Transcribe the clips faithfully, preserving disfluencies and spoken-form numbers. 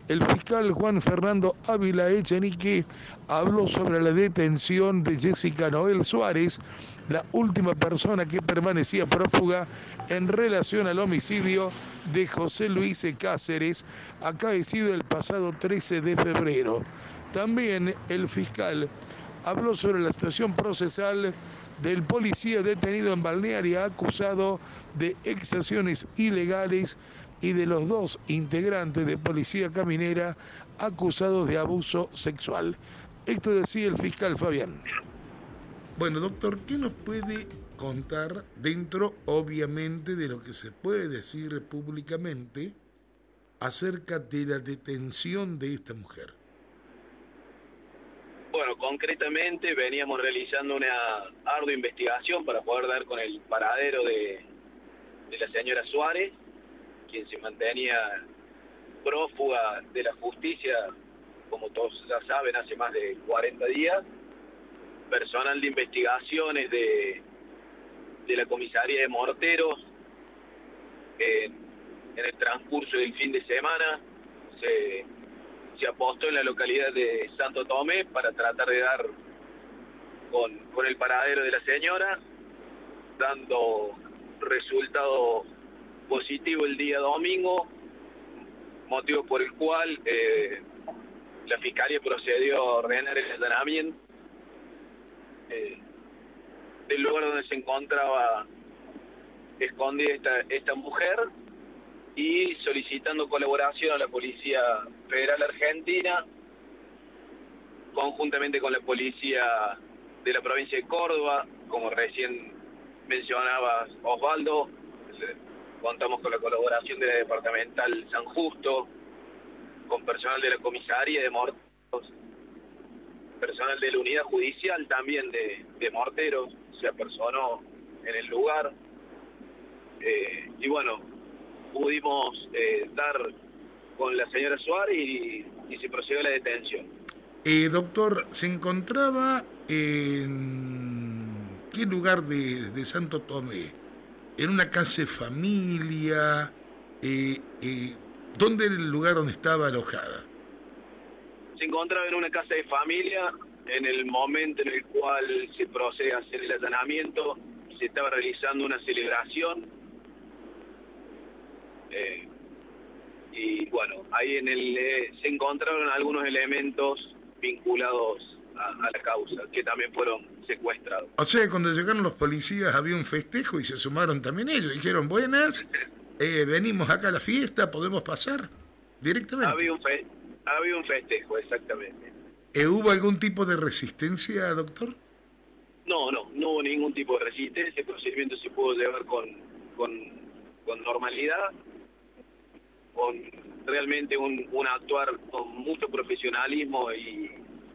El fiscal Juan Fernando Ávila Echenique habló sobre la detención de Jessica Noel Suárez, la última persona que permanecía prófuga en relación al homicidio de José Luis Cáceres, acaecido el pasado trece de febrero. También el fiscal habló sobre la situación procesal del policía detenido en Balnearia acusado de exacciones ilegales y de los dos integrantes de Policía Caminera acusados de abuso sexual. Esto decía el fiscal Fabián. Bueno, doctor, ¿qué nos puede contar dentro, obviamente, de lo que se puede decir públicamente acerca de la detención de esta mujer? Bueno, concretamente veníamos realizando una ardua investigación para poder dar con el paradero de, de la señora Suárez, quien se mantenía prófuga de la justicia, como todos ya saben, hace más de cuarenta días. Personal de investigaciones de, de la comisaría de Morteros, en, en el transcurso del fin de semana, se... se apostó en la localidad de Santo Tomé para tratar de dar con, con el paradero de la señora, dando resultado positivo el día domingo, motivo por el cual eh, la Fiscalía procedió a ordenar el allanamiento eh, del lugar donde se encontraba escondida esta, esta mujer, y solicitando colaboración a la Policía Federal Argentina, conjuntamente con la Policía de la provincia de Córdoba, como recién mencionaba Osvaldo. Contamos con la colaboración de la Departamental San Justo, con personal de la Comisaría de Morteros, personal de la Unidad Judicial también de, de Morteros, se apersonó en el lugar. Eh, y bueno, pudimos eh, dar con la señora Suárez y, y se procedió a la detención. Eh, doctor, ¿se encontraba en qué lugar de, de Santo Tomé? ¿En una casa de familia? Eh, eh, ¿Dónde era el lugar donde estaba alojada? Se encontraba en una casa de familia. En el momento en el cual se procede a hacer el allanamiento, se estaba realizando una celebración. Eh, y bueno, ahí en el eh, se encontraron algunos elementos vinculados a, a la causa, que también fueron secuestrados. O sea, cuando llegaron los policías había un festejo y se sumaron también ellos. Dijeron, buenas, eh, venimos acá a la fiesta, ¿podemos pasar? Directamente. Había un, fe había un festejo, exactamente. Eh, ¿Hubo algún tipo de resistencia, doctor? No, no, no hubo ningún tipo de resistencia. El procedimiento se pudo llevar con, con, con normalidad, con realmente un, un actuar con mucho profesionalismo y,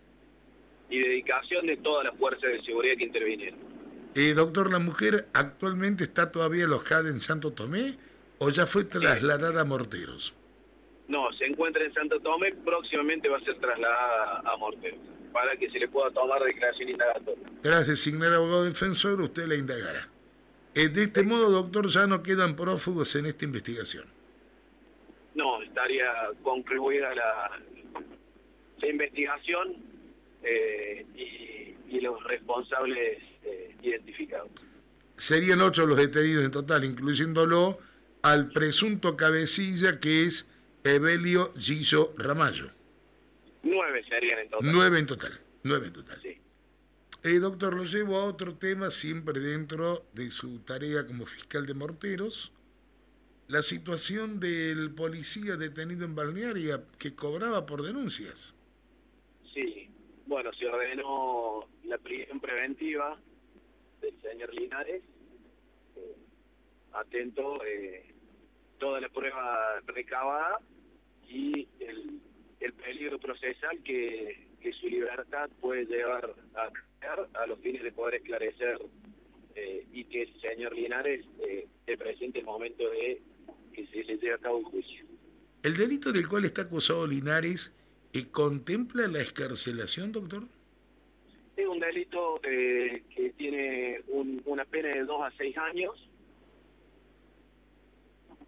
y dedicación de todas las fuerzas de seguridad que intervinieron. Eh, doctor, ¿la mujer actualmente está todavía alojada en Santo Tomé o ya fue trasladada a Morteros? No, se encuentra en Santo Tomé, próximamente va a ser trasladada a Morteros, para que se le pueda tomar declaración indagatoria. Tras designar abogado defensor, usted la indagará. Eh, de este modo, doctor, ya no quedan prófugos en esta investigación. No, estaría concluida la, la investigación eh, y, y los responsables eh, identificados. Serían ocho los detenidos en total, incluyéndolo al presunto cabecilla que es Evelio Gillo Ramallo. Nueve serían en total. Nueve en total, nueve en total. Sí. Eh, doctor, lo llevo a otro tema, siempre dentro de su tarea como fiscal de Morteros. La situación del policía detenido en Balnearia que cobraba por denuncias. Sí, bueno, se ordenó la prisión preventiva del señor Linares, eh, atento eh, toda la prueba recabada y el, el peligro procesal que, que su libertad puede llevar a crear a los fines de poder esclarecer eh, y que el señor Linares eh, se presente el momento de que se le lleve a cabo un juicio. ¿El delito del cual está acusado Linares eh, contempla la excarcelación, doctor? Es un delito eh, que tiene un, una pena de dos a seis años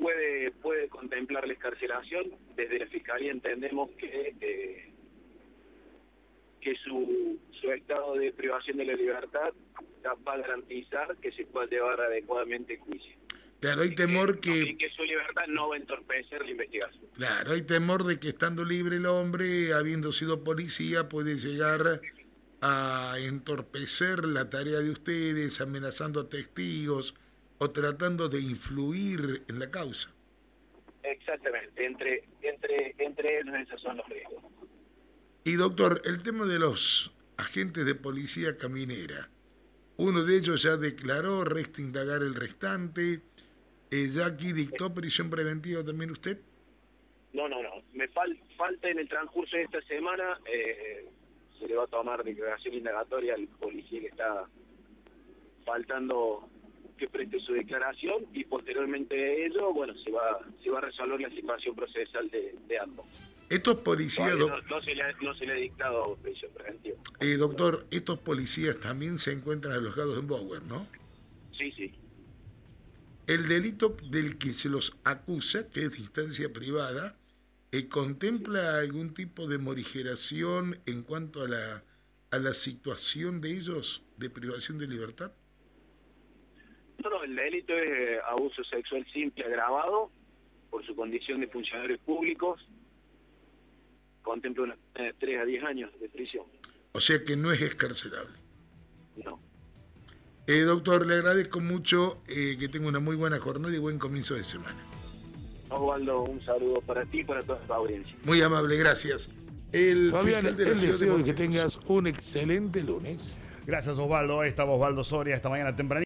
puede puede contemplar la excarcelación. Desde la Fiscalía entendemos que eh, que su, su estado de privación de la libertad va a garantizar que se pueda llevar adecuadamente el juicio. Claro, hay temor que, que... Y que su libertad no va a entorpecer la investigación. Claro, hay temor de que estando libre el hombre, habiendo sido policía, puede llegar a entorpecer la tarea de ustedes, amenazando a testigos o tratando de influir en la causa. Exactamente, entre, entre, entre ellos esos son los riesgos. Y doctor, el tema de los agentes de policía caminera, uno de ellos ya declaró, resta indagar el restante. Eh, ¿Ya aquí dictó prisión preventiva también usted? No, no, no. Me fal, falta en el transcurso de esta semana, eh, se le va a tomar declaración indagatoria al policía que está faltando que preste su declaración, y posteriormente a ello, bueno, se va se va a resolver la situación procesal de, de ambos. Estos policías... No, no, se le ha, no se le ha dictado prisión preventiva. Eh, doctor, estos policías también se encuentran alojados en Bower, ¿no? Sí, sí. El delito del que se los acusa, que es distancia privada, eh, ¿contempla algún tipo de morigeración en cuanto a la, a la situación de ellos de privación de libertad? No, no, el delito es eh, abuso sexual simple agravado por su condición de funcionarios públicos. Contempla una pena de tres a diez años de prisión. O sea que no es excarcelable. No. Eh, doctor, le agradezco mucho, eh, que tenga una muy buena jornada y buen comienzo de semana. Osvaldo, un saludo para ti y para toda la audiencia. Muy amable, gracias. El Fabián, fiscal de la el ciudad deseo de de que tengas un excelente lunes. Gracias, Osvaldo. Ahí estamos, Osvaldo Soria, esta mañana temprano.